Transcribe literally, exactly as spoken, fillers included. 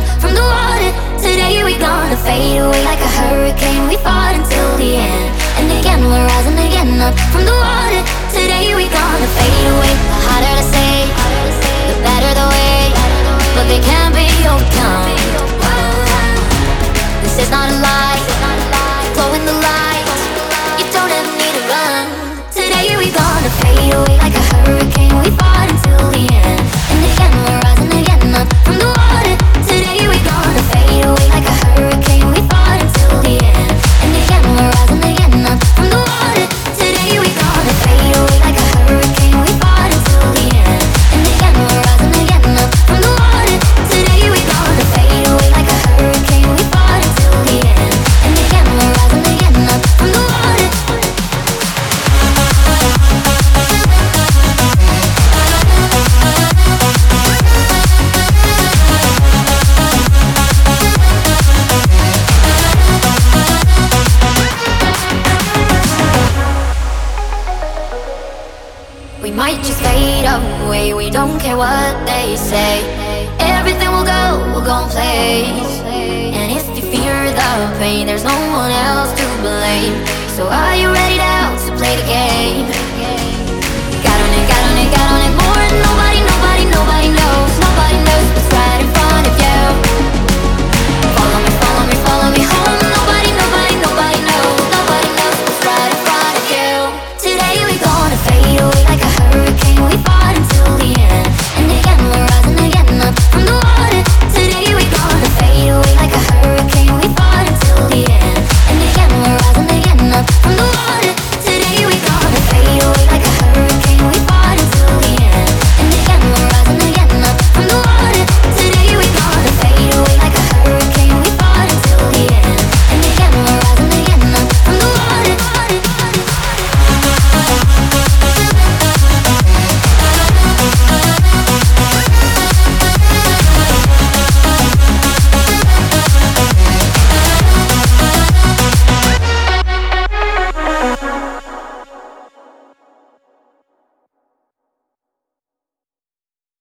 up from the water. Today we gonna fade away like a hurricane. We fought until the end, and again we're rising again up from the water. Today we gonna fade away. The harder to say, the better the way, but they can't be overcome. This is not a lie, glow in the light. You don't ever need to run. Today we gonna fade away like a hurricane. We fought until the end, and again we're rising again up from the water. Today we gonna fade away like a hurricane. We fought until the end, and again we're rising again up from the water. Today we gonna fade away like a hurricane. We fought until the end, and again we're rising again up from the water. Today we gonna fade away like a hurricane. We fought until the end, and again we're rising again up from the water. We might just fade away, we don't care what they say. Everything will go, we'll go in place. And if you fear the pain, there's no one else to blame. So are you ready now to play the game?